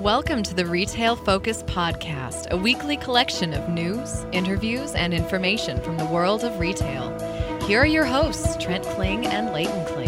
Welcome to the Retail Focus Podcast, a weekly collection of news, interviews, and information from the world of retail. Here are your hosts, Trent Kling and Leighton Kling.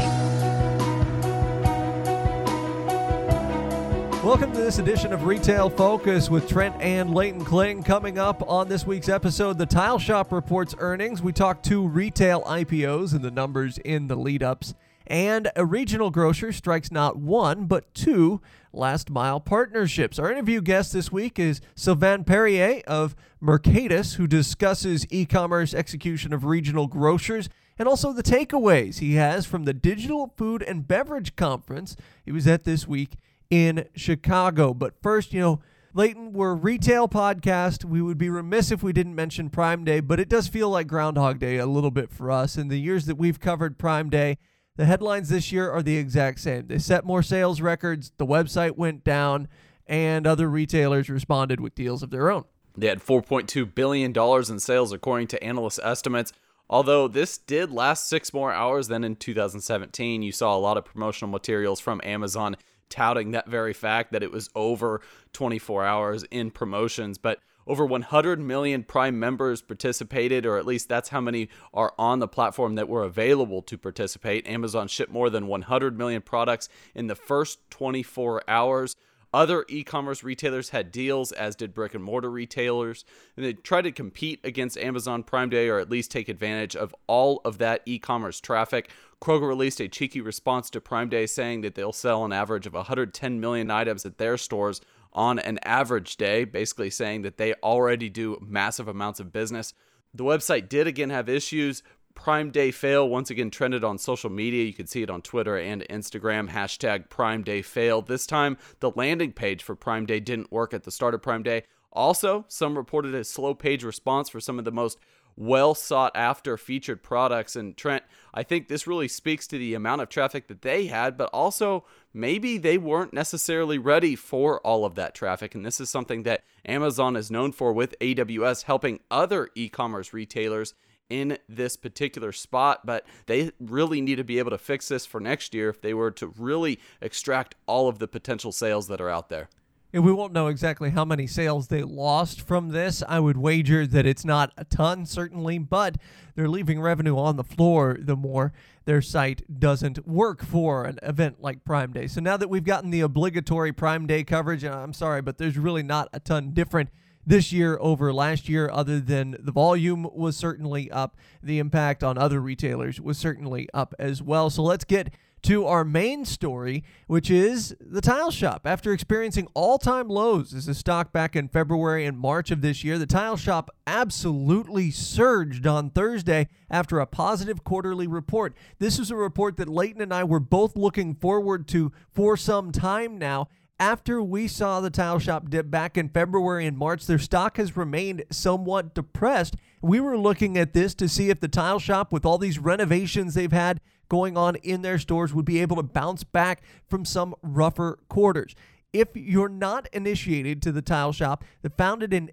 Welcome to this edition of Retail Focus with Trent and Leighton Kling. Coming up on this week's episode, the Tile Shop reports earnings. We talk 2 retail IPOs and the numbers in the lead-ups. And a regional grocer strikes not 1, but 2 last-mile partnerships. Our interview guest this week is Sylvain Perrier of Mercatus, who discusses e-commerce execution of regional grocers and also the takeaways he has from the Digital Food and Beverage Conference he was at this week in Chicago. But first, Leighton, we're a retail podcast. We would be remiss if we didn't mention Prime Day, but it does feel like Groundhog Day a little bit for us. In the years that we've covered Prime Day, the headlines this year are the exact same. They set more sales records, the website went down, and other retailers responded with deals of their own. They had $4.2 billion in sales according to analyst estimates. Although this did last 6 more hours than in 2017, you saw a lot of promotional materials from Amazon touting that very fact that it was over 24 hours in promotions. But over 100 million Prime members participated, or at least that's how many are on the platform that were available to participate. Amazon shipped more than 100 million products in the first 24 hours. Other e-commerce retailers had deals, as did brick and mortar retailers, and they tried to compete against Amazon Prime Day, or at least take advantage of all of that e-commerce traffic. Kroger released a cheeky response to Prime Day, saying that they'll sell an average of 110 million items at their stores on an average day, basically saying that they already do massive amounts of business. The website did again have issues. Prime Day fail once again trended on social media. You can see it on Twitter and Instagram, hashtag Prime Day fail. This time, the landing page for Prime Day didn't work at the start of Prime Day. Also, some reported a slow page response for some of the most well sought after featured products. And Trent, I think this really speaks to the amount of traffic that they had, but also maybe they weren't necessarily ready for all of that traffic. And this is something that Amazon is known for with AWS, helping other e-commerce retailers in this particular spot, but they really need to be able to fix this for next year if they were to really extract all of the potential sales that are out there. And we won't know exactly how many sales they lost from this. I would wager that it's not a ton, certainly, but they're leaving revenue on the floor the more their site doesn't work for an event like Prime Day. So now that we've gotten the obligatory Prime Day coverage, and I'm sorry, but there's really not a ton different this year over last year, other than the volume was certainly up. The impact on other retailers was certainly up as well. So let's get to our main story, which is the Tile Shop. After experiencing all-time lows as a stock back in February and March of this year, the Tile Shop absolutely surged on Thursday after a positive quarterly report. This is a report that Leighton and I were both looking forward to for some time now. After we saw the Tile Shop dip back in February and March, their stock has remained somewhat depressed. We were looking at this to see if the Tile Shop, with all these renovations they've had going on in their stores, would be able to bounce back from some rougher quarters. If you're not initiated to the Tile Shop, they're founded in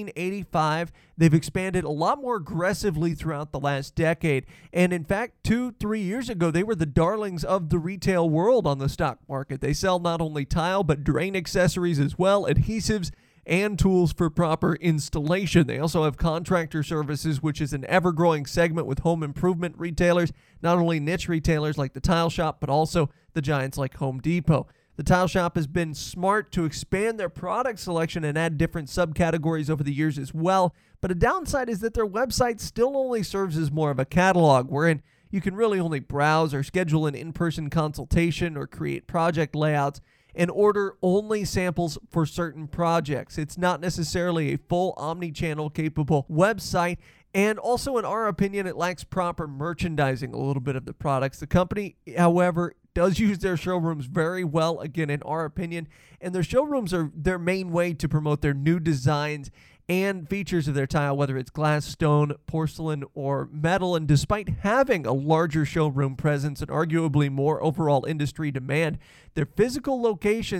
1985. They've expanded a lot more aggressively throughout the last decade. And in fact, 2-3 years ago, they were the darlings of the retail world on the stock market. They sell not only tile, but drain accessories as well, adhesives, and tools for proper installation. They also have contractor services, which is an ever-growing segment with home improvement retailers, not only niche retailers like the Tile Shop, but also the giants like Home Depot. The Tile Shop has been smart to expand their product selection and add different subcategories over the years as well. But a downside is that their website still only serves as more of a catalog, wherein you can really only browse or schedule an in-person consultation or create project layouts and order only samples for certain projects. It's not necessarily a full omni-channel capable website. And also, in our opinion, it lacks proper merchandising a little bit of the products. The company, however, does use their showrooms very well, again, in our opinion. And their showrooms are their main way to promote their new designs and features of their tile, whether it's glass, stone, porcelain, or metal. And despite having a larger showroom presence and arguably more overall industry demand, their physical locations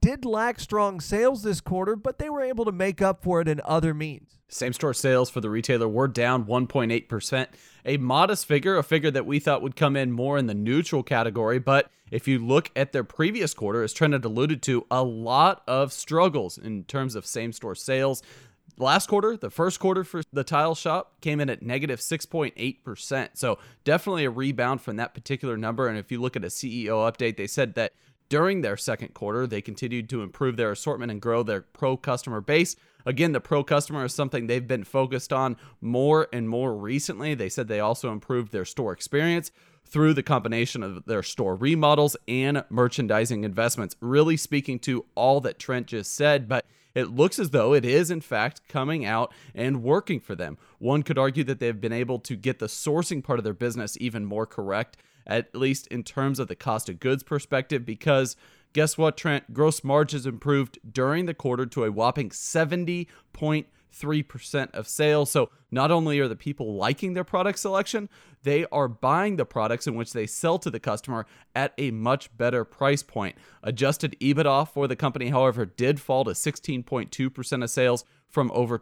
did lack strong sales this quarter, but they were able to make up for it in other means. Same-store sales for the retailer were down 1.8%, a modest figure, a figure that we thought would come in more in the neutral category. But if you look at their previous quarter, as Trent had alluded to, a lot of struggles in terms of same-store sales. Last quarter, the first quarter for the tile shop, came in at negative 6.8%. So definitely a rebound from that particular number. And if you look at a CEO update, they said that during their second quarter, they continued to improve their assortment and grow their pro customer base. Again, the pro customer is something they've been focused on more and more recently. They said they also improved their store experience through the combination of their store remodels and merchandising investments, really speaking to all that Trent just said. But it looks as though it is, in fact, coming out and working for them. One could argue that they've been able to get the sourcing part of their business even more correct, at least in terms of the cost of goods perspective, because guess what, Trent? Gross margins improved during the quarter to a whopping 70.3% of sales. So not only are the people liking their product selection, they are buying the products in which they sell to the customer at a much better price point. Adjusted EBITDA for the company, however, did fall to 16.2% of sales from over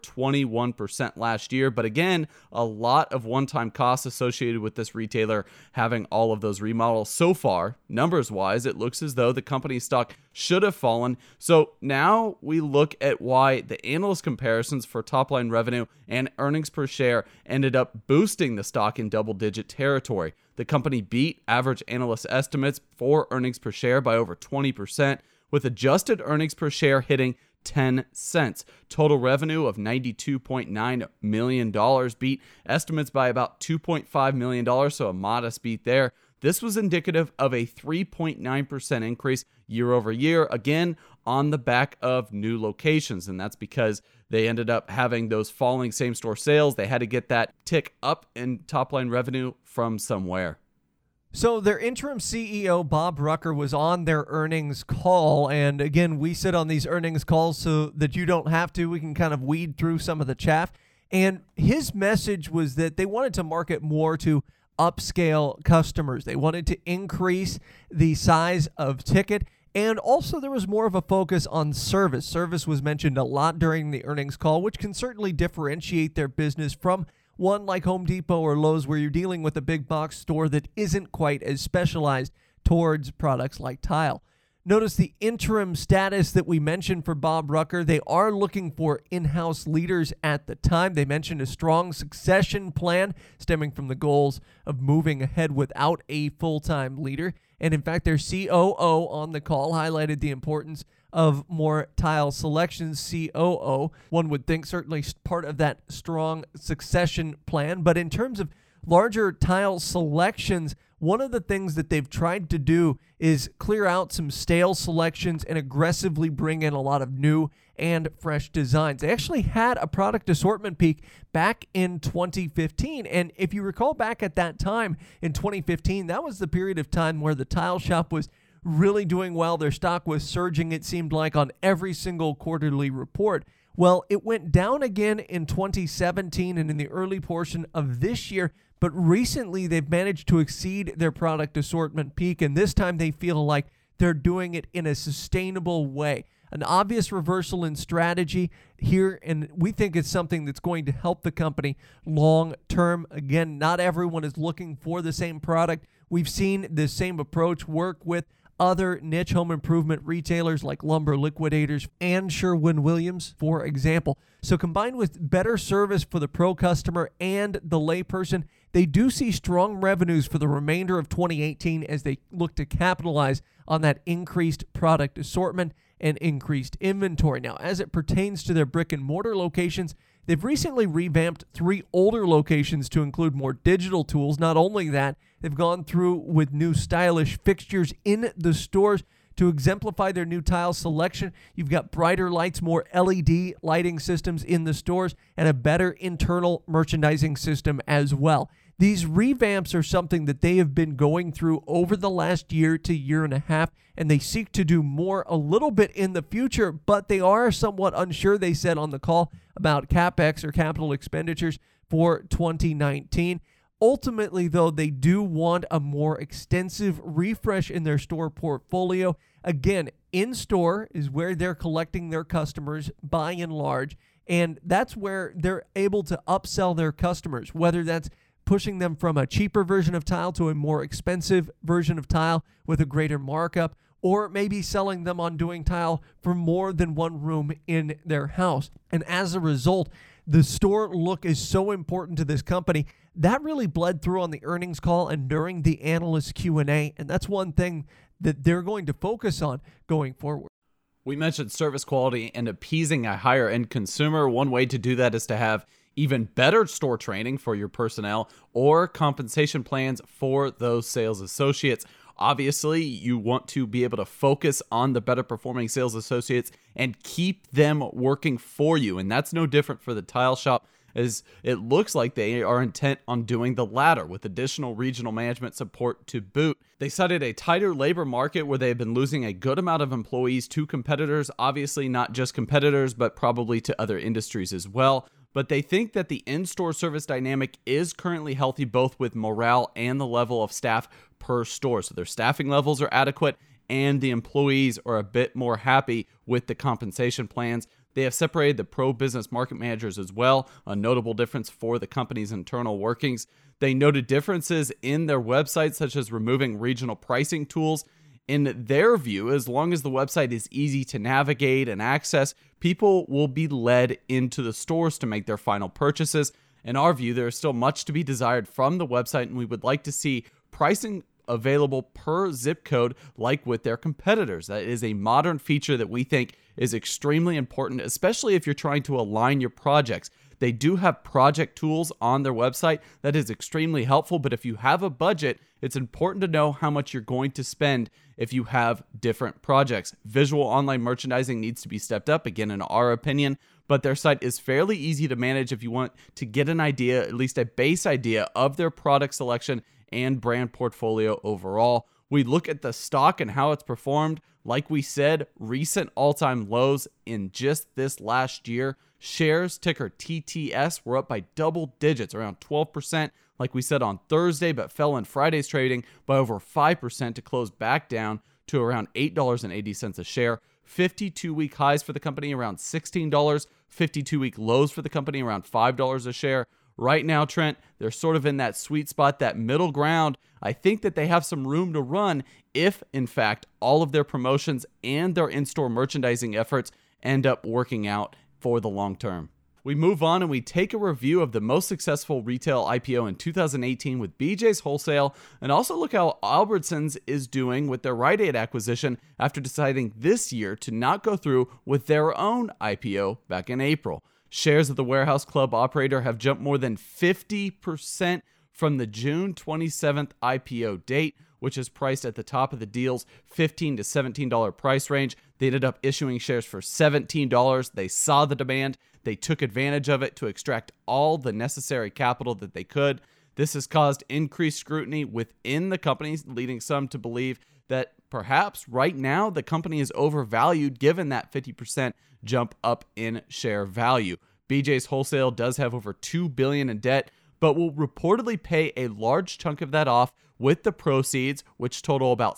21% last year. But again, a lot of one-time costs associated with this retailer having all of those remodels. So far, numbers-wise, it looks as though the company's stock should have fallen. So now we look at why the analyst comparisons for top-line revenue and earnings per share ended up boosting the stock in double-digit territory. The company beat average analyst estimates for earnings per share by over 20%, with adjusted earnings per share hitting 10 cents. Total revenue of $92.9 million beat estimates by about $2.5 million, so a modest beat there. This was indicative of a 3.9% increase year over year, again, on the back of new locations. And that's because they ended up having those falling same-store sales. They had to get that tick up in top-line revenue from somewhere. So their interim CEO, Bob Rucker, was on their earnings call. And again, we sit on these earnings calls so that you don't have to. We can kind of weed through some of the chaff. And his message was that they wanted to market more to upscale customers. They wanted to increase the size of ticket. And also there was more of a focus on service. Service was mentioned a lot during the earnings call, which can certainly differentiate their business from one like Home Depot or Lowe's, where you're dealing with a big box store that isn't quite as specialized towards products like tile. Notice the interim status that we mentioned for Bob Rucker. They are looking for in-house leaders at the time. They mentioned a strong succession plan stemming from the goals of moving ahead without a full-time leader. And in fact, their COO on the call highlighted the importance of more tile selections. COO, one would think certainly part of that strong succession plan. But in terms of larger tile selections, one of the things that they've tried to do is clear out some stale selections and aggressively bring in a lot of new and fresh designs. They actually had a product assortment peak back in 2015. And if you recall back at that time in 2015, that was the period of time where the tile shop was really doing well. Their stock was surging, it seemed like, on every single quarterly report. Well, it went down again in 2017 and in the early portion of this year, but recently they've managed to exceed their product assortment peak, and this time they feel like they're doing it in a sustainable way. An obvious reversal in strategy here, and we think it's something that's going to help the company long term. Again, not everyone is looking for the same product. We've seen the same approach work with other niche home improvement retailers like Lumber Liquidators and Sherwin-Williams, for example. So combined with better service for the pro customer and the layperson, they do see strong revenues for the remainder of 2018 as they look to capitalize on that increased product assortment and increased inventory. Now, as it pertains to their brick and mortar locations, they've recently revamped 3 older locations to include more digital tools. Not only that, they've gone through with new stylish fixtures in the stores to exemplify their new tile selection. You've got brighter lights, more LED lighting systems in the stores, and a better internal merchandising system as well. These revamps are something that they have been going through over the last year to year and a half, and they seek to do more a little bit in the future, but they are somewhat unsure, they said on the call, about CapEx or capital expenditures for 2019. Ultimately, though, they do want a more extensive refresh in their store portfolio. Again, in-store is where they're collecting their customers by and large, and that's where they're able to upsell their customers, whether that's pushing them from a cheaper version of tile to a more expensive version of tile with a greater markup, or maybe selling them on doing tile for more than one room in their house. And as a result, the store look is so important to this company. That really bled through on the earnings call and during the analyst Q&A, and that's one thing that they're going to focus on going forward. We mentioned service quality and appeasing a higher end consumer. One way to do that is to have even better store training for your personnel or compensation plans for those sales associates. Obviously, you want to be able to focus on the better performing sales associates and keep them working for you. And that's no different for the tile shop, as it looks like they are intent on doing the latter with additional regional management support to boot. They cited a tighter labor market where they have been losing a good amount of employees to competitors, obviously not just competitors, but probably to other industries as well. But they think that the in-store service dynamic is currently healthy, both with morale and the level of staff per store. So their staffing levels are adequate and the employees are a bit more happy with the compensation plans. They have separated the pro-business market managers as well, a notable difference for the company's internal workings. They noted differences in their website, such as removing regional pricing tools. In their view, as long as the website is easy to navigate and access, people will be led into the stores to make their final purchases. In our view, there is still much to be desired from the website, and we would like to see pricing available per zip code like with their competitors. That is a modern feature that we think is extremely important, especially if you're trying to align your projects. They do have project tools on their website that is extremely helpful, but if you have a budget, it's important to know how much you're going to spend if you have different projects. Visual online merchandising needs to be stepped up, again, in our opinion, but their site is fairly easy to manage if you want to get an idea, at least a base idea of their product selection and brand portfolio overall. We look at the stock and how it's performed. Like we said, recent all-time lows in just this last year. Shares, ticker TTS, were up by double digits, around 12%, like we said on Thursday, but fell in Friday's trading by over 5% to close back down to around $8.80 a share. 52-week highs for the company around $16, 52-week lows for the company around $5 a share. Right now, Trent, they're sort of in that sweet spot, that middle ground. I think that they have some room to run if, in fact, all of their promotions and their in-store merchandising efforts end up working out for the long term. We move on and we take a review of the most successful retail IPO in 2018 with BJ's Wholesale, and also look how Albertsons is doing with their Rite Aid acquisition after deciding this year to not go through with their own IPO back in April. Shares of the Warehouse Club operator have jumped more than 50% from the June 27th IPO date, which is priced at the top of the deal's $15 to $17 price range. They ended up issuing shares for $17. They saw the demand. They took advantage of it to extract all the necessary capital that they could. This has caused increased scrutiny within the company, leading some to believe that perhaps right now the company is overvalued given that 50% jump up in share value. BJ's Wholesale does have over $2 billion in debt, but will reportedly pay a large chunk of that off with the proceeds, which total about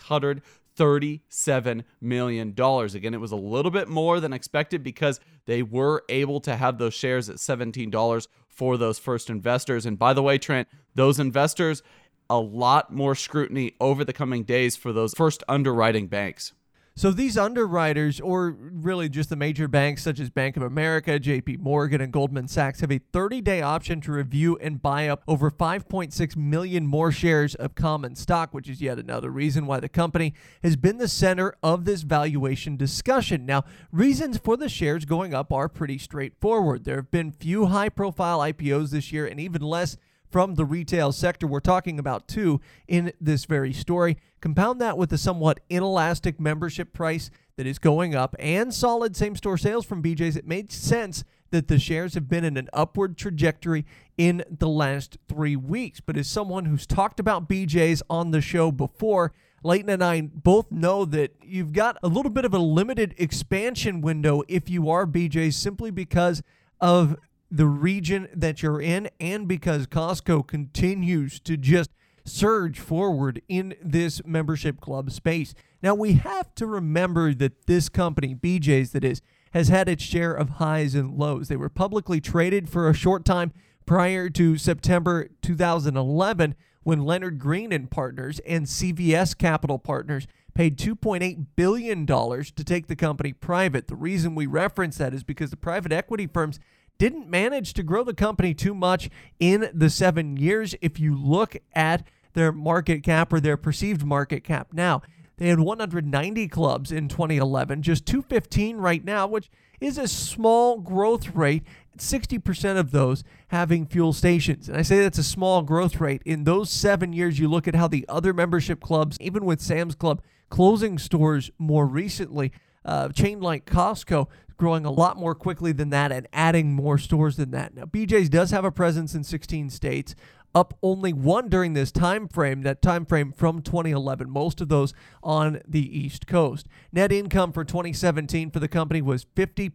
$637 million. Again, it was a little bit more than expected because they were able to have those shares at $17 for those first investors. And by the way, Trent, those investors, a lot more scrutiny over the coming days for those first underwriting banks. So these underwriters, or really just the major banks such as Bank of America, JP Morgan, and Goldman Sachs, have a 30-day option to review and buy up over 5.6 million more shares of common stock, which is yet another reason why the company has been the center of this valuation discussion. Now, reasons for the shares going up are pretty straightforward. There have been few high-profile IPOs this year and even less from the retail sector. We're talking about two in this very story. Compound that with the somewhat inelastic membership price that is going up and solid same-store sales from BJ's, it made sense that the shares have been in an upward trajectory in the last 3 weeks. But as someone who's talked about BJ's on the show before, Leighton and I both know that you've got a little bit of a limited expansion window if you are BJ's, simply because of the region that you're in and because Costco continues to just surge forward in this membership club space. Now, we have to remember that this company, BJ's that is, has had its share of highs and lows. They were publicly traded for a short time prior to September 2011 when Leonard Green and Partners and CVS Capital Partners paid $2.8 billion to take the company private. The reason we reference that is because the private equity firms didn't manage to grow the company too much in the 7 years. If you look at their market cap or their perceived market cap now, they had 190 clubs in 2011, just 215 right now, which is a small growth rate, 60% of those having fuel stations. And I say that's a small growth rate. In those 7 years, you look at how the other membership clubs, even with Sam's Club, closing stores more recently, chain like Costco, growing a lot more quickly than that and adding more stores than that. Now, BJ's does have a presence in 16 states, up only one during this time frame, that time frame from 2011, most of those on the East Coast. Net income for 2017 for the company was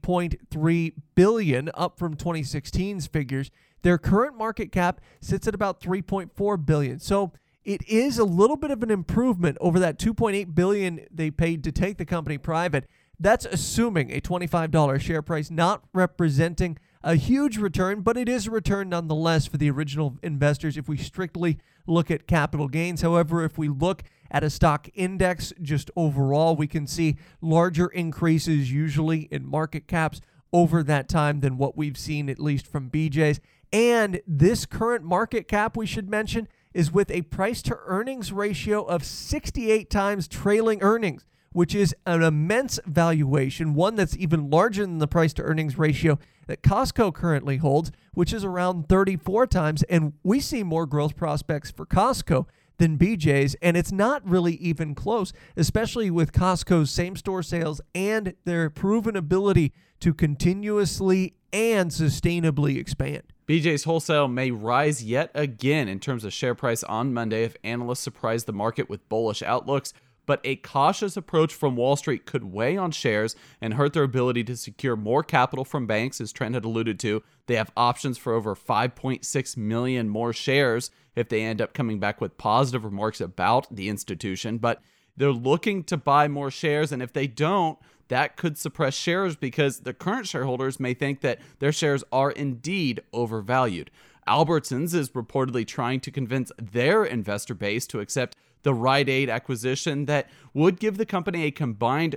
$50.3 billion, up from 2016's figures. Their current market cap sits at about $3.4 billion. So it is a little bit of an improvement over that $2.8 billion they paid to take the company private. That's assuming a $25 share price, not representing a huge return, but it is a return nonetheless for the original investors if we strictly look at capital gains. However, if we look at a stock index just overall, we can see larger increases usually in market caps over that time than what we've seen, at least from BJ's. And this current market cap, we should mention, is with a price to earnings ratio of 68 times trailing earnings, which is an immense valuation, one that's even larger than the price to earnings ratio that Costco currently holds, which is around 34 times. And we see more growth prospects for Costco than BJ's, and it's not really even close, especially with Costco's same-store sales and their proven ability to continuously and sustainably expand. BJ's Wholesale may rise yet again in terms of share price on Monday if analysts surprise the market with bullish outlooks, but a cautious approach from Wall Street could weigh on shares and hurt their ability to secure more capital from banks, as Trent had alluded to. They have options for over 5.6 million more shares if they end up coming back with positive remarks about the institution, but they're looking to buy more shares, and if they don't, that could suppress shares because the current shareholders may think that their shares are indeed overvalued. Albertsons is reportedly trying to convince their investor base to accept the Rite Aid acquisition that would give the company a combined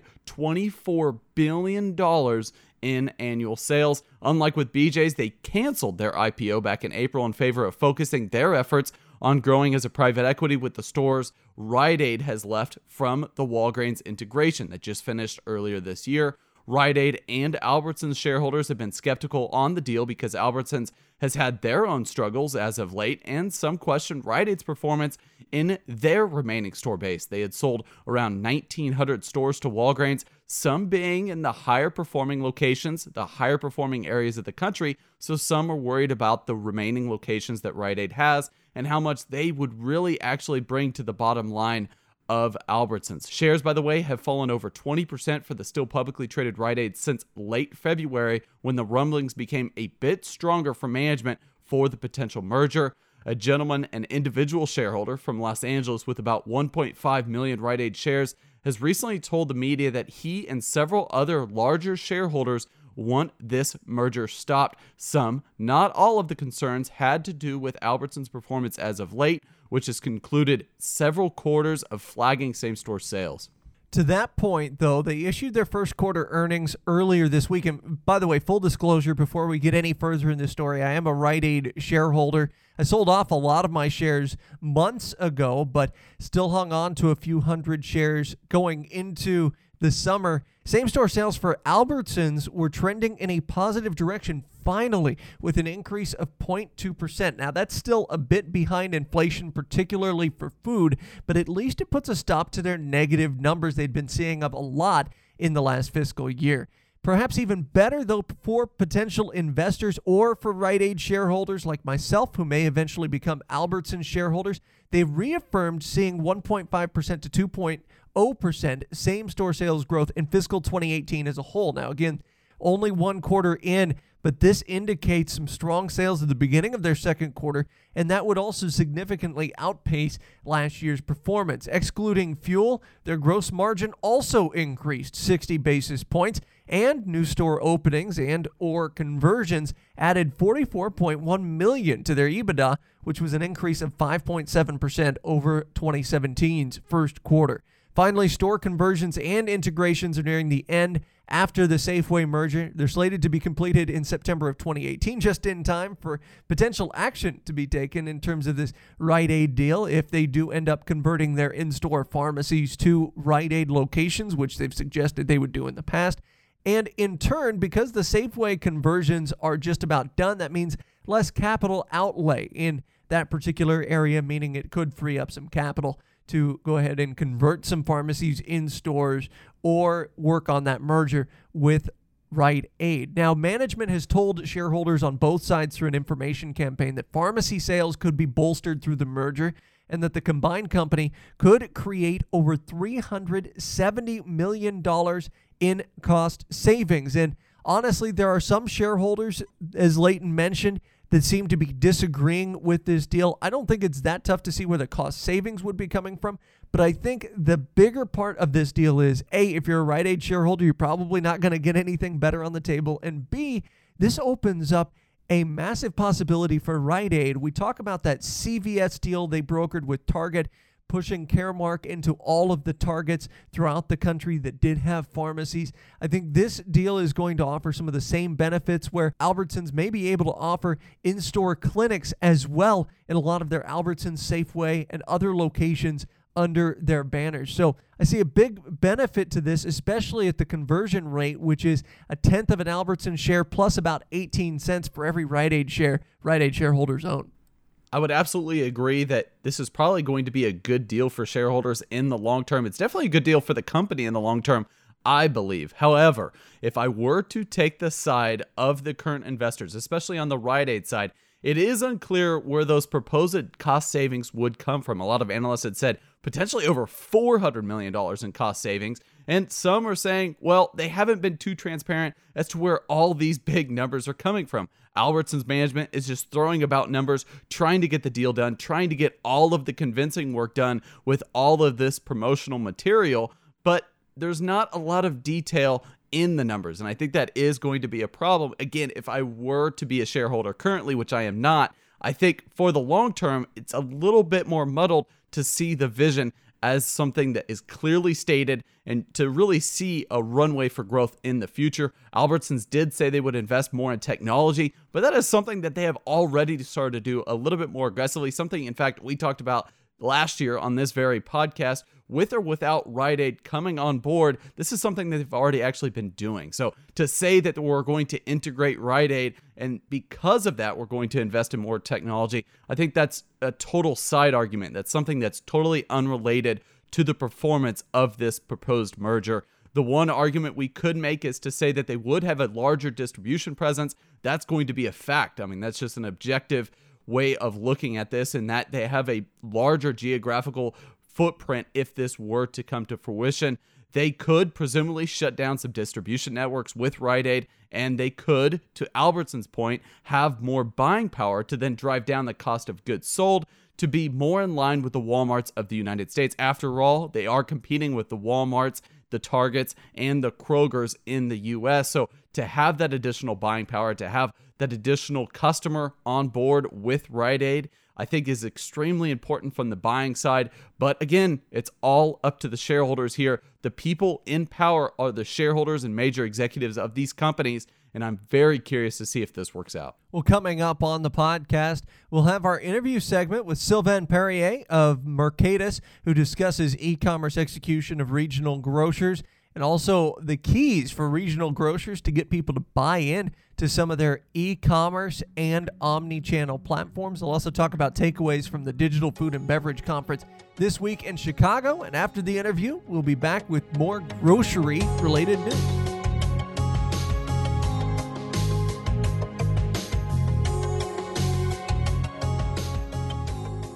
$24 billion in annual sales. Unlike with BJ's, they canceled their IPO back in April in favor of focusing their efforts on growing as a private equity with the stores Rite Aid has left from the Walgreens integration that just finished earlier this year. Rite Aid and Albertsons shareholders have been skeptical on the deal because Albertsons has had their own struggles as of late, and some question Rite Aid's performance in their remaining store base. They had sold around 1,900 stores to Walgreens, some being in the higher performing locations, the higher performing areas of the country, so some are worried about the remaining locations that Rite Aid has and how much they would really actually bring to the bottom line of Albertsons. Shares, by the way, have fallen over 20% for the still publicly traded Rite Aid since late February when the rumblings became a bit stronger from management for the potential merger. A gentleman, an individual shareholder from Los Angeles with about 1.5 million Rite Aid shares, has recently told the media that he and several other larger shareholders want this merger stopped. Some, not all of the concerns, had to do with Albertsons' performance as of late, which has concluded several quarters of flagging same-store sales. To that point, though, they issued their first quarter earnings earlier this week. And by the way, full disclosure, before we get any further in this story, I am a Rite Aid shareholder. I sold off a lot of my shares months ago, but still hung on to a few hundred shares going into the summer. Same-store sales for Albertsons were trending in a positive direction, finally, with an increase of 0.2%. Now, that's still a bit behind inflation, particularly for food, but at least it puts a stop to their negative numbers they'd been seeing of a lot in the last fiscal year. Perhaps even better, though, for potential investors or for Rite Aid shareholders like myself who may eventually become Albertsons shareholders, they've reaffirmed seeing 1.5% to 2.0% same-store sales growth in fiscal 2018 as a whole. Now, again, only one quarter in, but this indicates some strong sales at the beginning of their second quarter, and that would also significantly outpace last year's performance. Excluding fuel, their gross margin also increased 60 basis points, and new store openings and or conversions added $44.1 million to their EBITDA, which was an increase of 5.7% over 2017's first quarter. Finally, store conversions and integrations are nearing the end after the Safeway merger. They're slated to be completed in September of 2018, just in time for potential action to be taken in terms of this Rite Aid deal if they do end up converting their in-store pharmacies to Rite Aid locations, which they've suggested they would do in the past. And in turn, because the Safeway conversions are just about done, that means less capital outlay in that particular area, meaning it could free up some capital to go ahead and convert some pharmacies in stores or work on that merger with Rite Aid. Now, management has told shareholders on both sides through an information campaign that pharmacy sales could be bolstered through the merger and that the combined company could create over $370 million in cost savings. And honestly, there are some shareholders, as Leighton mentioned, that seem to be disagreeing with this deal. I don't think it's that tough to see where the cost savings would be coming from, but I think the bigger part of this deal is, A, if you're a Rite Aid shareholder, you're probably not going to get anything better on the table, and B, this opens up a massive possibility for Rite Aid. We talk about that CVS deal they brokered with Target, pushing Caremark into all of the Targets throughout the country that did have pharmacies. I think this deal is going to offer some of the same benefits where Albertsons may be able to offer in-store clinics as well in a lot of their Albertsons, Safeway, and other locations under their banners. So I see a big benefit to this, especially at the conversion rate, which is a tenth of an Albertsons share plus about 18 cents for every Rite Aid share Rite Aid shareholders own. I would absolutely agree that this is probably going to be a good deal for shareholders in the long term. It's definitely a good deal for the company in the long term, I believe. However, if I were to take the side of the current investors, especially on the Rite Aid side, it is unclear where those proposed cost savings would come from. A lot of analysts had said potentially over $400 million in cost savings. And some are saying, well, they haven't been too transparent as to where all these big numbers are coming from. Albertsons management is just throwing about numbers, trying to get the deal done, trying to get all of the convincing work done with all of this promotional material. But there's not a lot of detail in the numbers. And I think that is going to be a problem. Again, if I were to be a shareholder currently, which I am not, I think for the long term, it's a little bit more muddled to see the vision as something that is clearly stated and to really see a runway for growth in the future. Albertsons did say they would invest more in technology, but that is something that they have already started to do a little bit more aggressively. Something, in fact, we talked about last year on this very podcast. With or without Rite Aid coming on board, this is something that they've already actually been doing. So to say that we're going to integrate Rite Aid and because of that, we're going to invest in more technology, I think that's a total side argument. That's something that's totally unrelated to the performance of this proposed merger. The one argument we could make is to say that they would have a larger distribution presence. That's going to be a fact. I mean, that's just an objective way of looking at this, and that they have a larger geographical footprint if this were to come to fruition. They could presumably shut down some distribution networks with Rite Aid, and they could, to Albertsons' point, have more buying power to then drive down the cost of goods sold to be more in line with the Walmarts of the United States. After all, they are competing with the Walmarts, the Targets, and the Krogers in the U.S. So to have that additional buying power, to have that additional customer on board with Rite Aid, I think is extremely important from the buying side. But again, it's all up to the shareholders here. The people in power are the shareholders and major executives of these companies, and I'm very curious to see if this works out. Well, coming up on the podcast, we'll have our interview segment with Sylvain Perrier of Mercatus, who discusses e-commerce execution of regional grocers and also the keys for regional grocers to get people to buy in to some of their e-commerce and omni-channel platforms. We'll also talk about takeaways from the Digital Food and Beverage Conference this week in Chicago. And after the interview, we'll be back with more grocery-related news.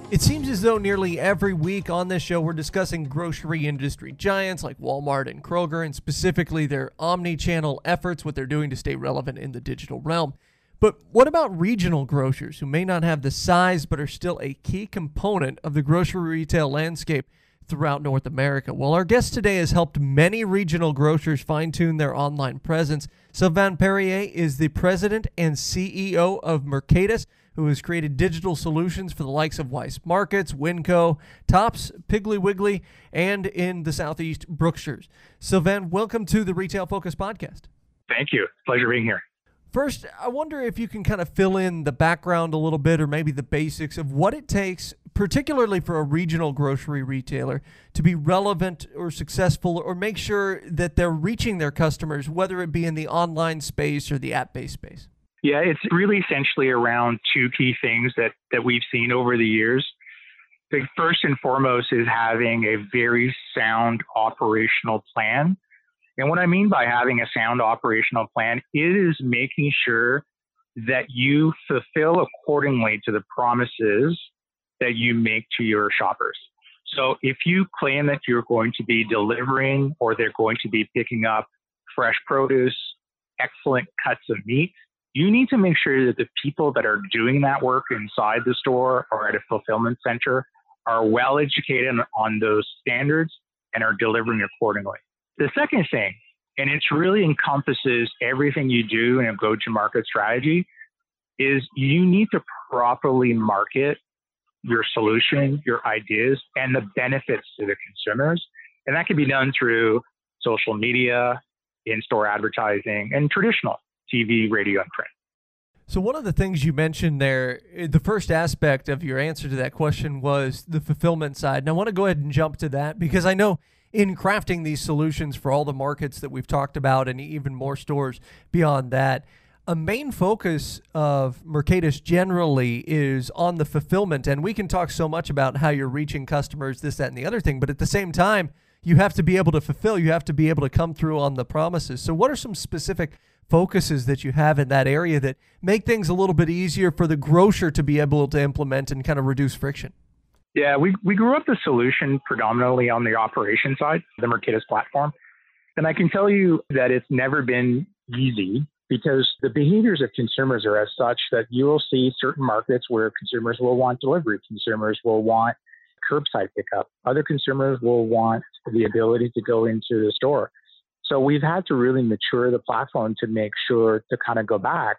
It seems as though nearly every week on this show we're discussing grocery industry giants like Walmart and Kroger, and specifically their omni-channel efforts, what they're doing to stay relevant in the digital realm. But what about regional grocers who may not have the size but are still a key component of the grocery retail landscape throughout North America? Well, our guest today has helped many regional grocers fine-tune their online presence. Sylvain Perrier is the president and CEO of Mercatus, who has created digital solutions for the likes of Weis Markets, Winco, Tops, Piggly Wiggly, and in the Southeast, Brookshires. Sylvain, welcome to the Retail Focus Podcast. Thank you. Pleasure being here. First, I wonder if you can kind of fill in the background a little bit, or maybe the basics of what it takes, particularly for a regional grocery retailer, to be relevant or successful, or make sure that they're reaching their customers, whether it be in the online space or the app-based space. Yeah, it's really essentially around two key things that we've seen over the years. The first and foremost is having a very sound operational plan. And what I mean by having a sound operational plan is making sure that you fulfill accordingly to the promises that you make to your shoppers. So if you claim that you're going to be delivering or they're going to be picking up fresh produce, excellent cuts of meat, you need to make sure that the people that are doing that work inside the store or at a fulfillment center are well educated on those standards and are delivering accordingly. The second thing, and it really encompasses everything you do in a go-to-market strategy, is you need to properly market your solution, your ideas, and the benefits to the consumers. And that can be done through social media, in-store advertising, and traditional TV, radio, and print. So one of the things you mentioned there, the first aspect of your answer to that question was the fulfillment side. And I want to go ahead and jump to that because I know in crafting these solutions for all the markets that we've talked about and even more stores beyond that, a main focus of Mercatus generally is on the fulfillment. And we can talk so much about how you're reaching customers, this, that, and the other thing. But at the same time, you have to be able to fulfill. You have to be able to come through on the promises. So what are some specific focuses that you have in that area that make things a little bit easier for the grocer to be able to implement and kind of reduce friction? Yeah, we grew up the solution predominantly on the operation side, the Mercatus platform. And I can tell you that it's never been easy because the behaviors of consumers are as such that you will see certain markets where consumers will want delivery, consumers will want curbside pickup, other consumers will want the ability to go into the store. So we've had to really mature the platform to make sure to kind of go back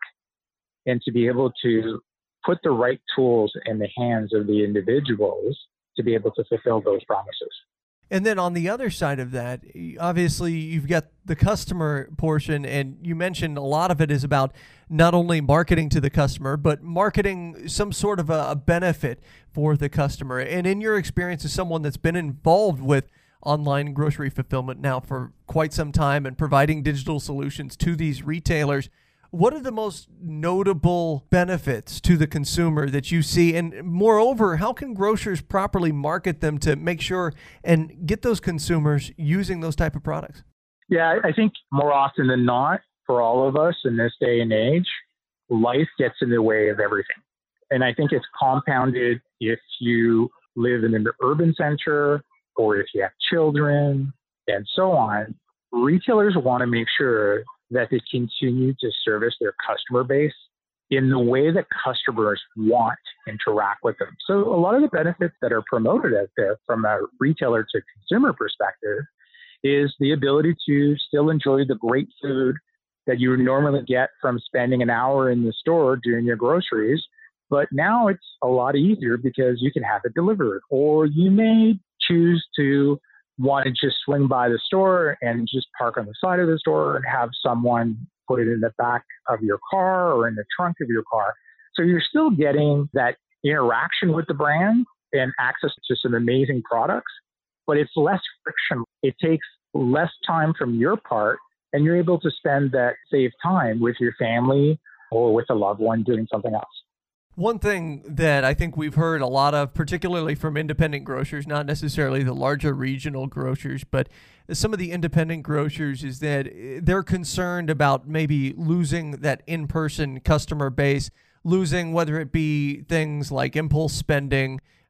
and to be able to put the right tools in the hands of the individuals to be able to fulfill those promises. And then on the other side of that, obviously you've got the customer portion, and you mentioned a lot of it is about not only marketing to the customer, but marketing some sort of a benefit for the customer. And in your experience as someone that's been involved with online grocery fulfillment now for quite some time and providing digital solutions to these retailers, what are the most notable benefits to the consumer that you see? And moreover, how can grocers properly market them to make sure and get those consumers using those type of products? Yeah, I think more often than not, for all of us in this day and age, life gets in the way of everything. And I think it's compounded if you live in an urban center or if you have children and so on. Retailers want to make sure that they continue to service their customer base in the way that customers want to interact with them. So a lot of the benefits that are promoted out there from a retailer to consumer perspective is the ability to still enjoy the great food that you would normally get from spending an hour in the store doing your groceries. But now it's a lot easier because you can have it delivered, or you may choose to want to just swing by the store and just park on the side of the store and have someone put it in the back of your car or in the trunk of your car. So you're still getting that interaction with the brand and access to some amazing products, but it's less friction. It takes less time from your part, and you're able to spend that saved time with your family or with a loved one doing something else. One thing that I think we've heard a lot of, particularly from independent grocers, not necessarily the larger regional grocers, but some of the independent grocers, is that they're concerned about maybe losing that in-person customer base, losing whether it be things like impulse spending,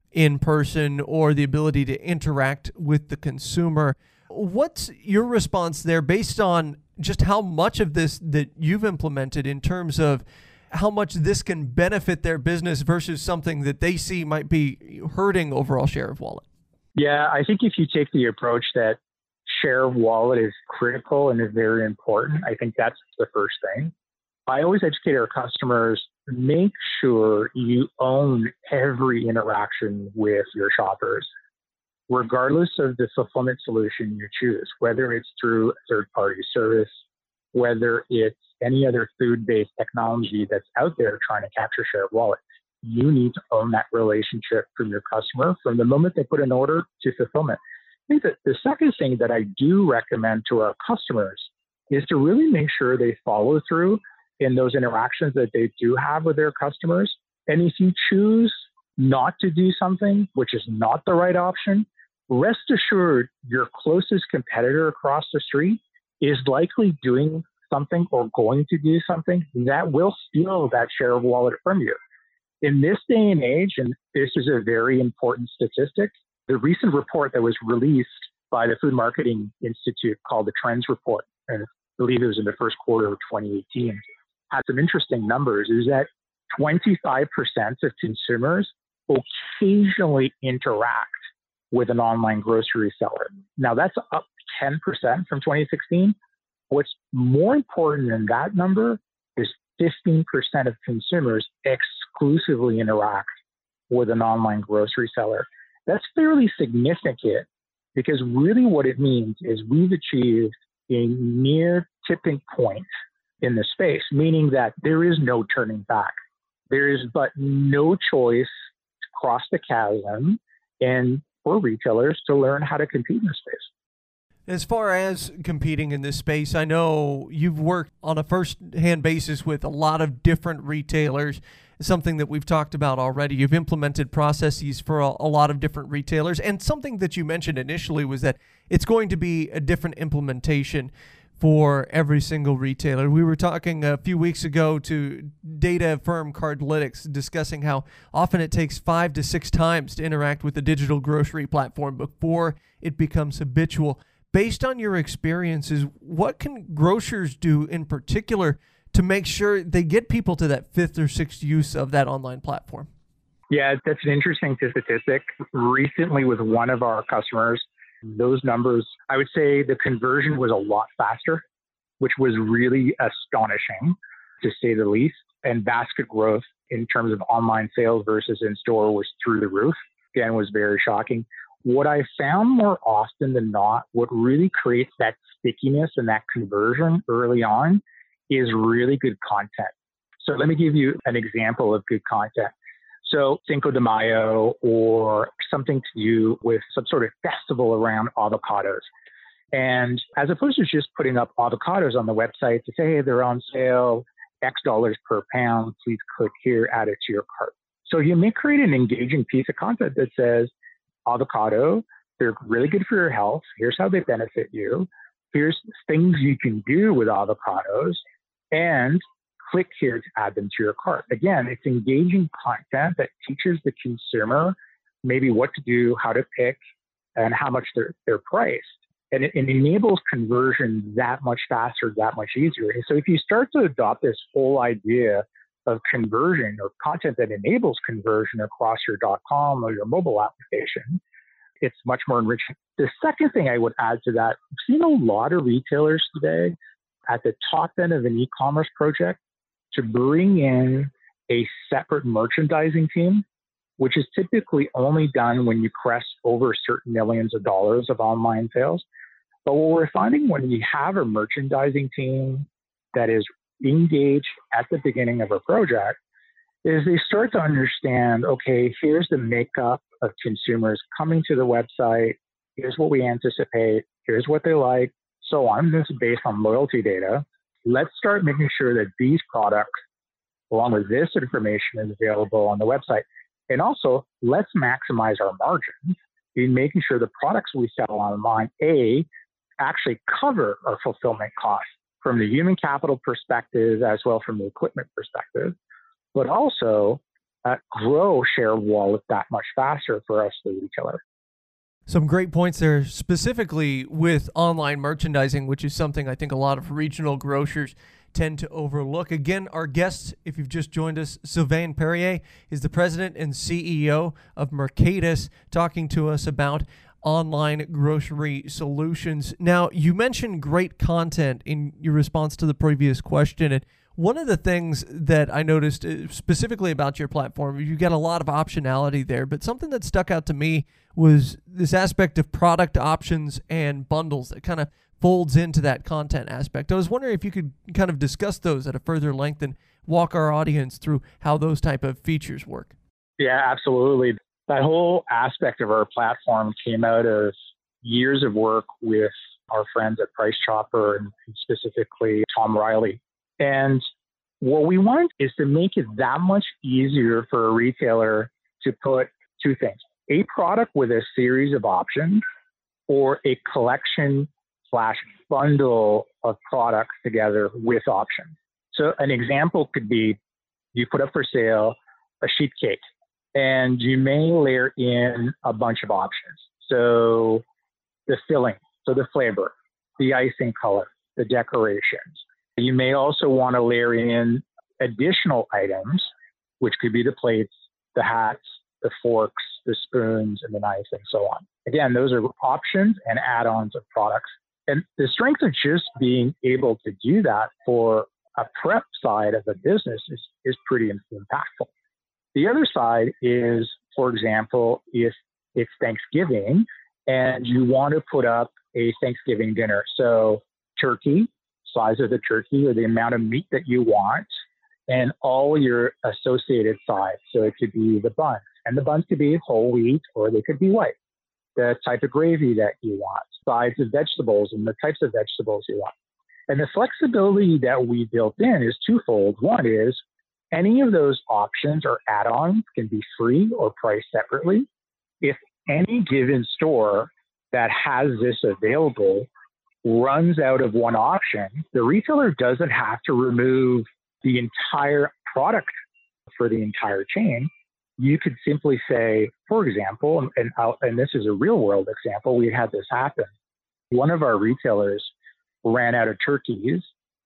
in person or the ability to interact with the consumer. What's your response there based on just how much of this that you've implemented in terms of how much this can benefit their business versus something that they see might be hurting overall share of wallet? Yeah, I think if you take the approach that share of wallet is critical and is very important, I think that's the first thing. I always educate our customers, make sure you own every interaction with your shoppers, regardless of the fulfillment solution you choose, whether it's through a third-party service, whether it's any other food-based technology that's out there trying to capture share of wallet. You need to own that relationship from your customer from the moment they put an order to fulfillment. I think that the second thing that I do recommend to our customers is to really make sure they follow through in those interactions that they do have with their customers. And if you choose not to do something, which is not the right option, rest assured your closest competitor across the street is likely doing something or going to do something that will steal that share of wallet from you. In this day and age, and this is a very important statistic, the recent report that was released by the Food Marketing Institute called the Trends Report, and I believe it was in the first quarter of 2018, had some interesting numbers, is that 25% of consumers occasionally interact with an online grocery seller. Now that's up 10% from 2016. What's more important than that number is 15% of consumers exclusively interact with an online grocery seller. That's fairly significant because really what it means is we've achieved a near tipping point in the space, meaning that there is no turning back. There is but no choice to cross the chasm and for retailers to learn how to compete in this space. As far as competing in this space, I know you've worked on a first-hand basis with a lot of different retailers, something that we've talked about already. You've implemented processes for a lot of different retailers, and something that you mentioned initially was that it's going to be a different implementation for every single retailer. We were talking a few weeks ago to data firm Cardlytics discussing how often it takes 5 to 6 times to interact with a digital grocery platform before it becomes habitual. Based on your experiences, what can grocers do in particular to make sure they get people to that 5th or 6th use of that online platform? Yeah, that's an interesting statistic. Recently with one of our customers, those numbers, I would say the conversion was a lot faster, which was really astonishing to say the least. And basket growth in terms of online sales versus in-store was through the roof. Again, was very shocking. What I found more often than not, what really creates that stickiness and that conversion early on is really good content. So let me give you an example of good content. So Cinco de Mayo or something to do with some sort of festival around avocados. And as opposed to just putting up avocados on the website to say, hey, they're on sale, X dollars per pound, please click here, add it to your cart. So you may create an engaging piece of content that says, avocado, they're really good for your health. Here's how they benefit you. Here's things you can do with avocados, and click here to add them to your cart. Again, it's engaging content that teaches the consumer maybe what to do, how to pick, and how much they're priced. And it enables conversion that much faster, that much easier. And so if you start to adopt this whole idea of conversion or content that enables conversion across your .com or your mobile application, it's much more enriching. The second thing I would add to that, I've seen a lot of retailers today at the top end of an e-commerce project to bring in a separate merchandising team, which is typically only done when you crest over certain millions of dollars of online sales. But what we're finding when you have a merchandising team that is engaged at the beginning of a project is they start to understand, okay, here's the makeup of consumers coming to the website. Here's what we anticipate. Here's what they like. So on. This is based on loyalty data. Let's start making sure that these products, along with this information, is available on the website. And also, let's maximize our margins in making sure the products we sell online, A, actually cover our fulfillment costs from the human capital perspective as well from the equipment perspective, but also grow share of wallet that much faster for us, the retailer. Some great points there, specifically with online merchandising, which is something I think a lot of regional grocers tend to overlook. Again, our guest, if you've just joined us, Sylvain Perrier, is the president and CEO of Mercatus, talking to us about online grocery solutions. Now, you mentioned great content in your response to the previous question, and one of the things that I noticed specifically about your platform, you get a lot of optionality there, but something that stuck out to me was this aspect of product options and bundles that kind of folds into that content aspect. I was wondering if you could kind of discuss those at a further length and walk our audience through how those type of features work. Yeah, absolutely. That whole aspect of our platform came out of years of work with our friends at Price Chopper and specifically Tom Riley. And what we want is to make it that much easier for a retailer to put two things: a product with a series of options or a collection/bundle of products together with options. So an example could be you put up for sale a sheet cake and you may layer in a bunch of options. So the filling, so the flavor, the icing color, the decorations. You may also want to layer in additional items, which could be the plates, the hats, the forks, the spoons, and the knives, and so on. Again, those are options and add-ons of products. And the strength of just being able to do that for a prep side of the business is pretty impactful. The other side is, for example, if it's Thanksgiving and you want to put up a Thanksgiving dinner. So turkey, size of the turkey or the amount of meat that you want, and all your associated sides. So it could be the buns, and the buns could be whole wheat or they could be white. The type of gravy that you want, sides of vegetables and the types of vegetables you want. And the flexibility that we built in is twofold. One is any of those options or add-ons can be free or priced separately. If any given store that has this available runs out of one option, the retailer doesn't have to remove the entire product for the entire chain. You could simply say, for example, and this is a real world example, we had this happen. One of our retailers ran out of turkeys,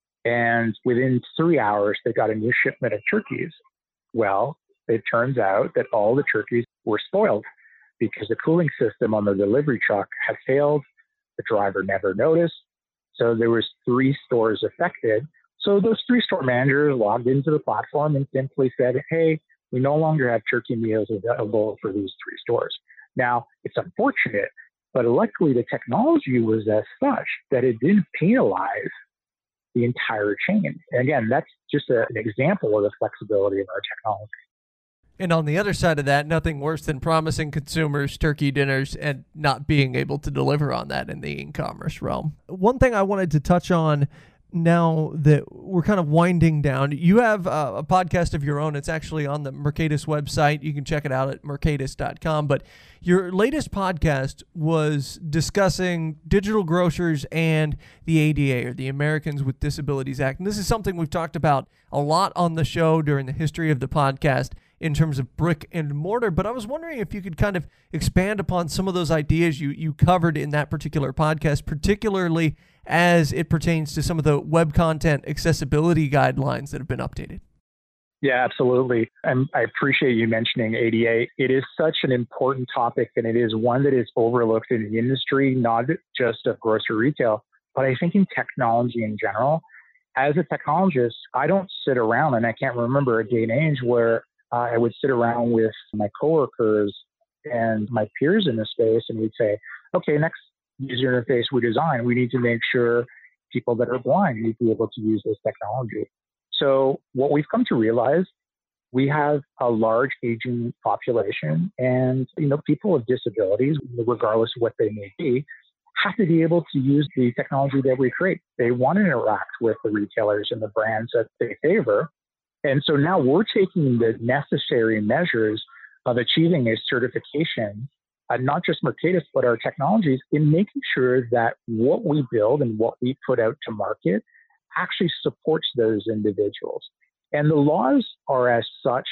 and within 3 hours, they got a new shipment of turkeys. Well, it turns out that all the turkeys were spoiled because the cooling system on the delivery truck had failed. The driver never noticed. So there was 3 stores affected. So those 3 store managers logged into the platform and simply said, hey, we no longer have turkey meals available for these 3 stores. Now, it's unfortunate, but luckily the technology was as such that it didn't penalize the entire chain. And again, that's just an example of the flexibility of our technology. And on the other side of that, nothing worse than promising consumers turkey dinners and not being able to deliver on that in the e-commerce realm. One thing I wanted to touch on now that we're kind of winding down, you have a podcast of your own. It's actually on the Mercatus website. You can check it out at mercatus.com. But your latest podcast was discussing digital grocers and the ADA, or the Americans with Disabilities Act. And this is something we've talked about a lot on the show during the history of the podcast in terms of brick and mortar. But I was wondering if you could kind of expand upon some of those ideas you covered in that particular podcast, particularly as it pertains to some of the web content accessibility guidelines that have been updated. Yeah, absolutely. And I appreciate you mentioning ADA. It is such an important topic, and it is one that is overlooked in the industry, not just of grocery retail, but I think in technology in general. As a technologist, I don't sit around, and I can't remember a day and age where I would sit around with my coworkers and my peers in the space, and we'd say, okay, next user interface we design, we need to make sure people that are blind need to be able to use this technology. So what we've come to realize, we have a large aging population, and people with disabilities, regardless of what they may be, have to be able to use the technology that we create. They want to interact with the retailers and the brands that they favor. And so now we're taking the necessary measures of achieving a certification, not just Mercatus, but our technologies, in making sure that what we build and what we put out to market actually supports those individuals. And the laws are as such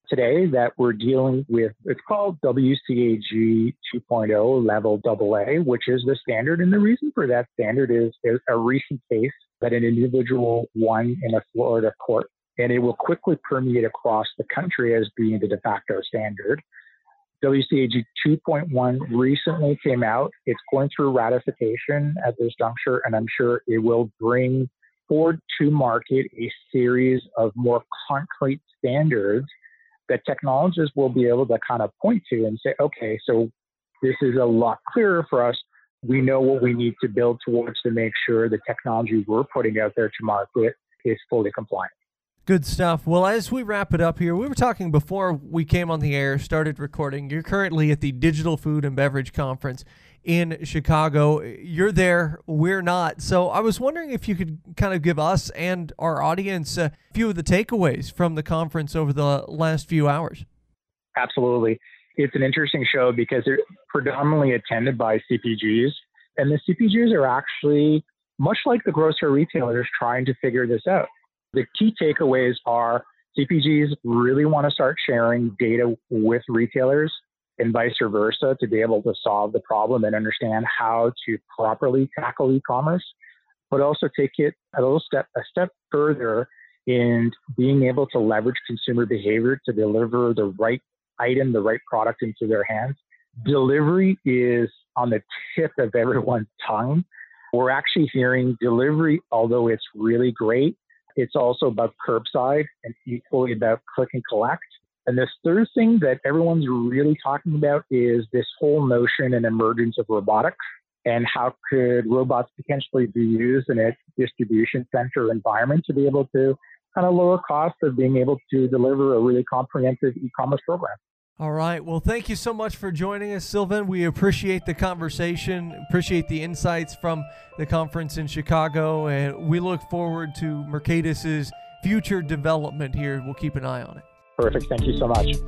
today that we're dealing with. It's called WCAG 2.0 level AA, which is the standard. And the reason for that standard is a recent case that an individual won in a Florida court, and it will quickly permeate across the country as being the de facto standard. WCAG 2.1 recently came out. It's going through ratification at this juncture, and I'm sure it will bring forward to market a series of more concrete standards that technologists will be able to kind of point to and say, okay, so this is a lot clearer for us. We know what we need to build towards to make sure the technology we're putting out there to market is fully compliant. Good stuff. Well, as we wrap it up here, we were talking before we came on the air, started recording. You're currently at the Digital Food and Beverage Conference in Chicago. You're there, we're not. So I was wondering if you could kind of give us and our audience a few of the takeaways from the conference over the last few hours. Absolutely. It's an interesting show because it's predominantly attended by CPGs. And the CPGs are actually, much like the grocery retailers, trying to figure this out. The key takeaways are CPGs really want to start sharing data with retailers and vice versa to be able to solve the problem and understand how to properly tackle e-commerce, but also take it a step further in being able to leverage consumer behavior to deliver the right item, the right product into their hands. Delivery is on the tip of everyone's tongue. We're actually hearing delivery, although it's really great, it's also about curbside and equally about click and collect. And this third thing that everyone's really talking about is this whole notion and emergence of robotics and how could robots potentially be used in a distribution center environment to be able to kind of lower costs of being able to deliver a really comprehensive e-commerce program. All right. Well, thank you so much for joining us, Sylvain. We appreciate the conversation, appreciate the insights from the conference in Chicago, and we look forward to Mercatus's future development here. We'll keep an eye on it. Perfect. Thank you so much.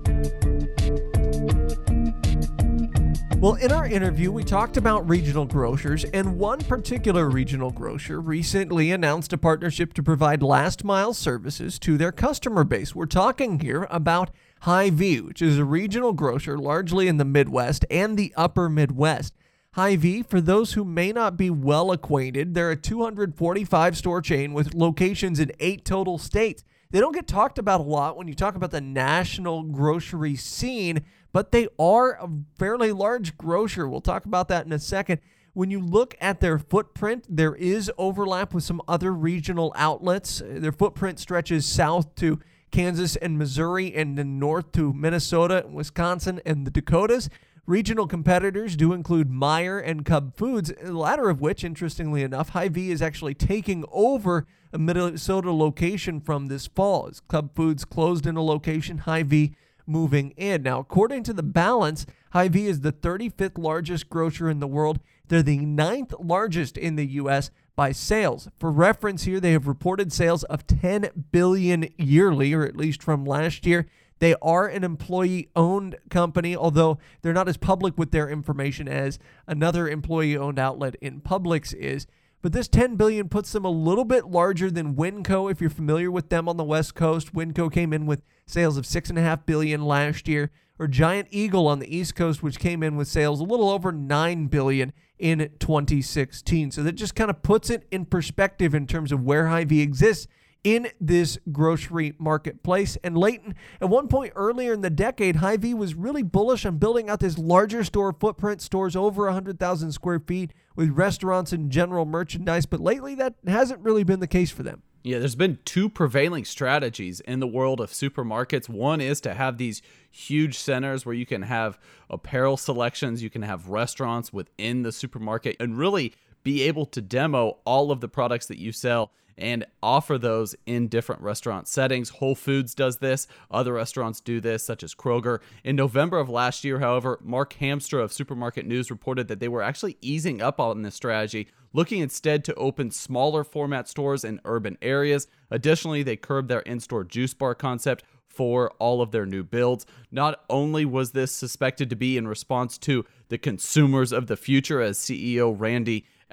Well, in our interview, we talked about regional grocers, and one particular regional grocer recently announced a partnership to provide last-mile services to their customer base. We're talking here about Hy-Vee, which is a regional grocer largely in the Midwest and the upper Midwest. Hy-Vee, for those who may not be well acquainted, they're a 245-store chain with locations in 8 total states. They don't get talked about a lot when you talk about the national grocery scene, but they are a fairly large grocer. We'll talk about that in a second. When you look at their footprint, there is overlap with some other regional outlets. Their footprint stretches south to Kansas and Missouri, and then north to Minnesota, Wisconsin, and the Dakotas. Regional competitors do include Meijer and Cub Foods, the latter of which, interestingly enough, Hy-Vee is actually taking over a Minnesota location from this fall. As Cub Foods closed in a location, Hy-Vee moving in. Now, according to The Balance, Hy-Vee is the 35th largest grocer in the world. They're the 9th largest in the U.S. by sales. For reference here, they have reported sales of $10 billion yearly, or at least from last year. They are an employee-owned company, although they're not as public with their information as another employee-owned outlet in Publix is. But this $10 billion puts them a little bit larger than Winco, if you're familiar with them on the West Coast. Winco came in with sales of $6.5 billion last year, or Giant Eagle on the East Coast, which came in with sales a little over $9 billion in 2016. So that just kind of puts it in perspective in terms of where Hy-Vee exists in this grocery marketplace. And Leighton, at one point earlier in the decade, Hy-Vee was really bullish on building out this larger store footprint, stores over 100,000 square feet with restaurants and general merchandise. But lately, that hasn't really been the case for them. Yeah, there's been 2 prevailing strategies in the world of supermarkets. One is to have these huge centers where you can have apparel selections, you can have restaurants within the supermarket, and really be able to demo all of the products that you sell and offer those in different restaurant settings. Whole Foods does this. Other restaurants do this, such as Kroger. In November of last year, however, Mark Hamstra of Supermarket News reported that they were actually easing up on this strategy, looking instead to open smaller format stores in urban areas. Additionally, they curbed their in-store juice bar concept for all of their new builds. Not only was this suspected to be in response to the consumers of the future, as CEO Randy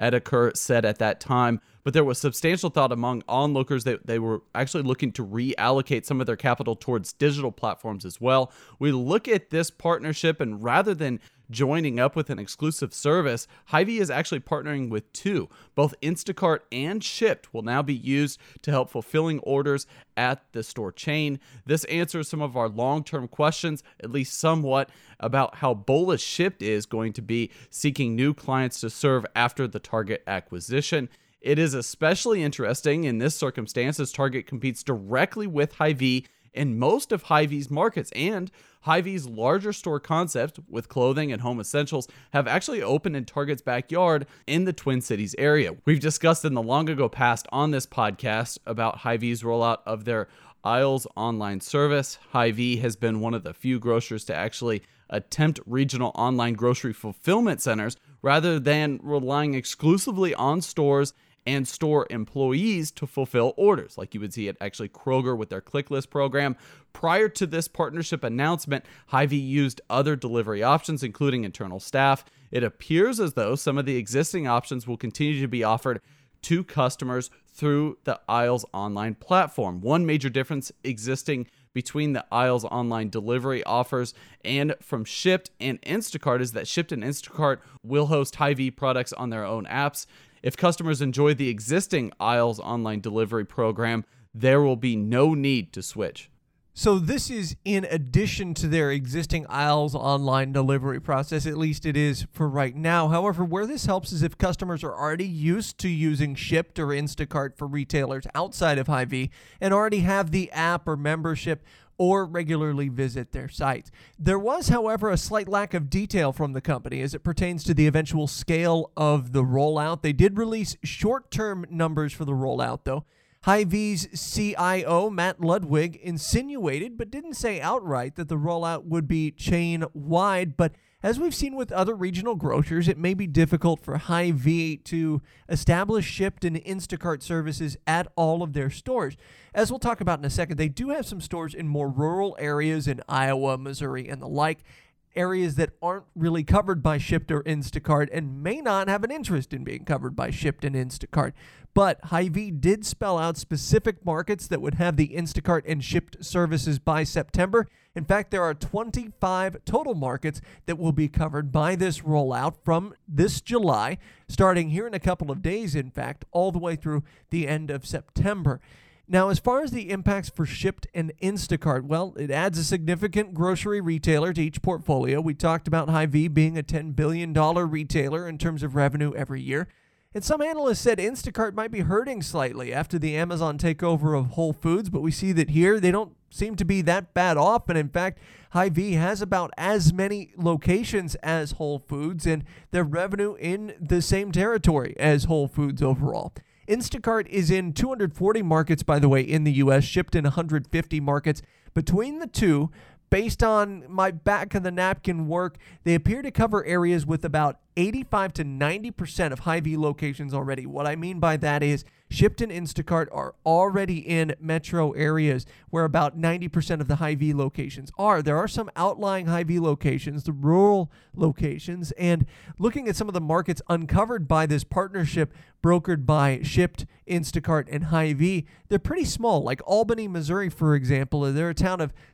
Edekar said at that time. But there was substantial thought among onlookers that they were actually looking to reallocate some of their capital towards digital platforms as well. We look at this partnership, and rather than joining up with an exclusive service, Hy-Vee is actually partnering with two. Both Instacart and Shipt will now be used to help fulfilling orders at the store chain. This answers some of our long-term questions, at least somewhat, about how bullish Shipt is going to be seeking new clients to serve after the Target acquisition. It is especially interesting in this circumstance as Target competes directly with Hy-Vee in most of Hy-Vee's markets, and Hy-Vee's larger store concept with clothing and home essentials have actually opened in Target's backyard in the Twin Cities area. We've discussed in the long ago past on this podcast about Hy-Vee's rollout of their Aisles online service. Hy-Vee has been one of the few grocers to actually attempt regional online grocery fulfillment centers rather than relying exclusively on stores and store employees to fulfill orders, like you would see at actually Kroger with their ClickList program. Prior to this partnership announcement, Hy-Vee used other delivery options, including internal staff. It appears as though some of the existing options will continue to be offered to customers through the Aisles online platform. One major difference existing between the Aisles online delivery offers and from Shipt and Instacart is that Shipt and Instacart will host Hy-Vee products on their own apps. If customers enjoy the existing Aisles online delivery program, there will be no need to switch. So this is in addition to their existing Aisles online delivery process, at least it is for right now. However, where this helps is if customers are already used to using Shipt or Instacart for retailers outside of Hy-Vee and already have the app or membership or regularly visit their sites. There was, however, a slight lack of detail from the company as it pertains to the eventual scale of the rollout. They did release short-term numbers for the rollout, though. Hy-Vee's CIO, Matt Ludwig, insinuated but didn't say outright that the rollout would be chain-wide, but as we've seen with other regional grocers, it may be difficult for Hy-Vee to establish Shipt and Instacart services at all of their stores. As we'll talk about in a second, they do have some stores in more rural areas in Iowa, Missouri, and the like, areas that aren't really covered by Shipt or Instacart and may not have an interest in being covered by Shipt and Instacart. But Hy-Vee did spell out specific markets that would have the Instacart and Shipt services by September. In fact, there are 25 total markets that will be covered by this rollout from this July, starting here in a couple of days, in fact, all the way through the end of September. Now, as far as the impacts for Shipt and Instacart, well, it adds a significant grocery retailer to each portfolio. We talked about Hy-Vee being a $10 billion retailer in terms of revenue every year. And some analysts said Instacart might be hurting slightly after the Amazon takeover of Whole Foods, but we see that here they don't seem to be that bad off. And in fact, Hy-Vee has about as many locations as Whole Foods and their revenue in the same territory as Whole Foods overall. Instacart is in 240 markets, by the way, in the U.S., Shipt in 150 markets. Between the two, based on my back-of-the-napkin work, they appear to cover areas with about 85 to 90% of Hy-Vee locations already. What I mean by that is Shipt and Instacart are already in metro areas where about 90% of the Hy-Vee locations are. There are some outlying Hy-Vee locations, the rural locations, and looking at some of the markets uncovered by this partnership brokered by Shipt, Instacart, and Hy-Vee, they're pretty small. Like Albany, Missouri, for example, they're a town of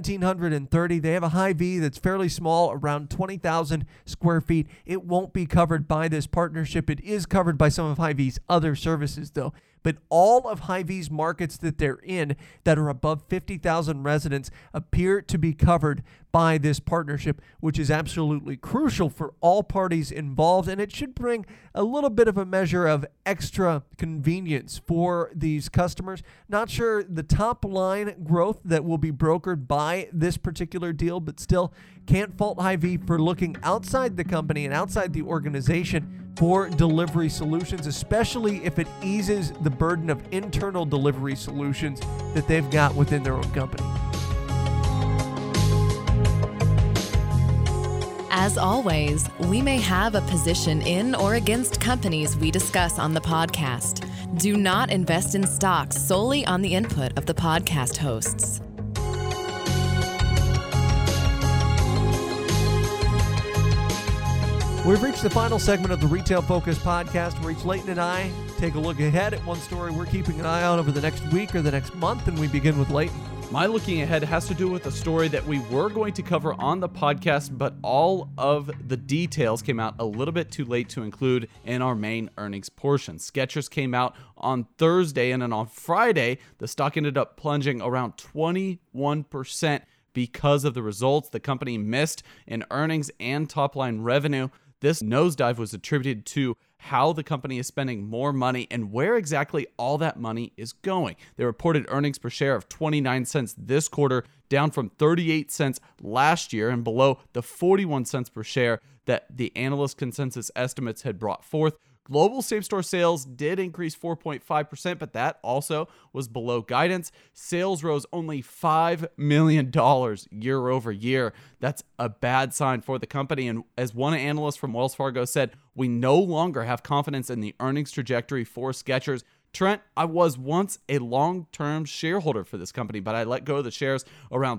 1,730. They have a Hy-Vee that's fairly small, around 20,000 square feet. It won't be covered by this partnership. It is covered by some of Hy-Vee's other services, though. But all of Hy-Vee's markets that they're in that are above 50,000 residents appear to be covered by this partnership, which is absolutely crucial for all parties involved, and it should bring a little bit of a measure of extra convenience for these customers. Not sure the top line growth that will be brokered by this particular deal, but still can't fault Hy-Vee for looking outside the company and outside the organization for delivery solutions, especially if it eases the burden of internal delivery solutions that they've got within their own company. As always, we may have a position in or against companies we discuss on the podcast. Do not invest in stocks solely on the input of the podcast hosts. We've reached the final segment of the Retail Focus podcast, where each Leighton and I take a look ahead at one story we're keeping an eye on over the next week or the next month, and we begin with Leighton. My looking ahead has to do with a story that we were going to cover on the podcast, but all of the details came out a little bit too late to include in our main earnings portion. Skechers came out on Thursday, and then on Friday, the stock ended up plunging around 21% because of the results. The company missed in earnings and top-line revenue. This nosedive was attributed to how the company is spending more money and where exactly all that money is going. They reported earnings per share of 29 cents this quarter, down from 38 cents last year and below the 41 cents per share that the analyst consensus estimates had brought forth. Global same-store sales did increase 4.5%, but that also was below guidance. Sales rose only $5 million year over year. That's a bad sign for the company. And as one analyst from Wells Fargo said, we no longer have confidence in the earnings trajectory for Skechers. Trent, I was once a long-term shareholder for this company, but I let go of the shares around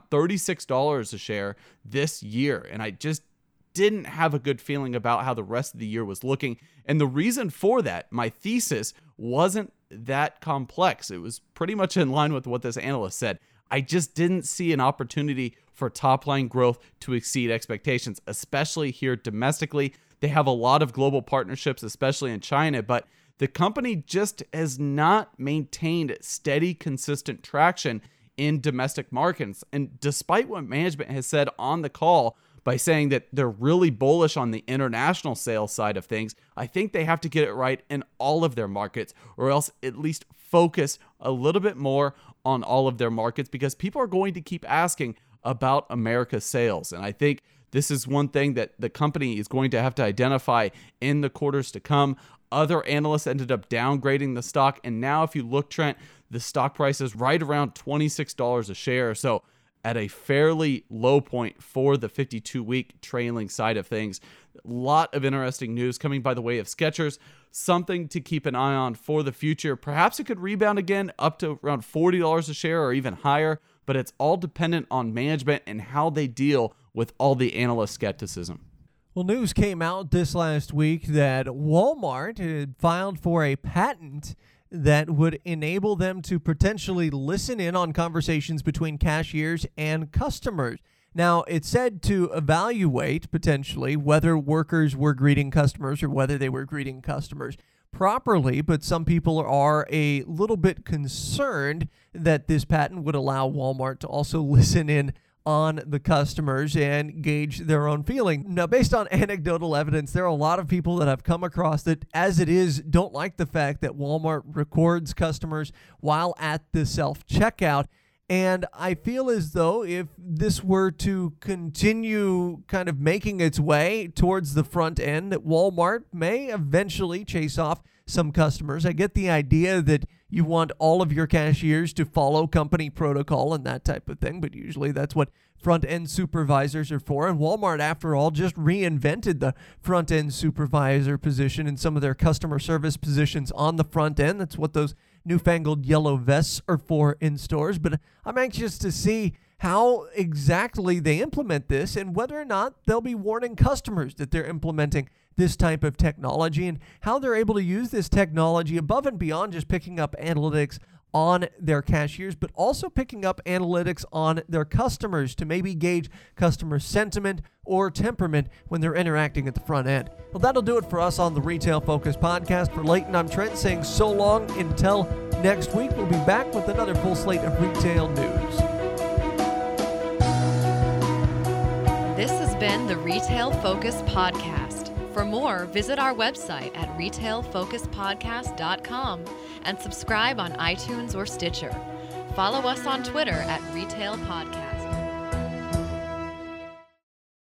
$36 a share this year, and I just didn't have a good feeling about how the rest of the year was looking. And the reason for that, my thesis, wasn't that complex. It was pretty much in line with what this analyst said. I just didn't see an opportunity for top-line growth to exceed expectations, especially here domestically. They have a lot of global partnerships, especially in China, but the company just has not maintained steady, consistent traction in domestic markets. And despite what management has said on the call, by saying that they're really bullish on the international sales side of things, I think they have to get it right in all of their markets, or else at least focus a little bit more on all of their markets, because people are going to keep asking about America's sales. And I think this is one thing that the company is going to have to identify in the quarters to come. Other analysts ended up downgrading the stock, and now if you look, Trent, the stock price is right around $26 a share. So at a fairly low point for the 52-week trailing side of things. A lot of interesting news coming by the way of Skechers. Something to keep an eye on for the future. Perhaps it could rebound again up to around $40 a share or even higher, but it's all dependent on management and how they deal with all the analyst skepticism. Well, news came out this last week that Walmart had filed for a patent that would enable them to potentially listen in on conversations between cashiers and customers. Now, it's said to evaluate potentially whether workers were greeting customers or whether they were greeting customers properly, but some people are a little bit concerned that this patent would allow Walmart to also listen in on the customers and gauge their own feeling. Now, based on anecdotal evidence, there are a lot of people that have come across that, as it is, don't like the fact that Walmart records customers while at the self-checkout. And I feel as though if this were to continue kind of making its way towards the front end, that Walmart may eventually chase off some customers. I get the idea that you want all of your cashiers to follow company protocol and that type of thing, but usually that's what front-end supervisors are for. And Walmart, after all, just reinvented the front-end supervisor position and some of their customer service positions on the front end. That's what those newfangled yellow vests are for in stores. But I'm anxious to see how exactly they implement this and whether or not they'll be warning customers that they're implementing this type of technology and how they're able to use this technology above and beyond just picking up analytics on their cashiers, but also picking up analytics on their customers to maybe gauge customer sentiment or temperament when they're interacting at the front end. Well, that'll do it for us on the Retail Focus podcast. For Leighton, I'm Trent saying so long until next week. We'll be back with another full slate of retail news. This has been the Retail Focus podcast. For more, visit our website at retailfocuspodcast.com and subscribe on iTunes or Stitcher. Follow us on Twitter at Retail Podcast.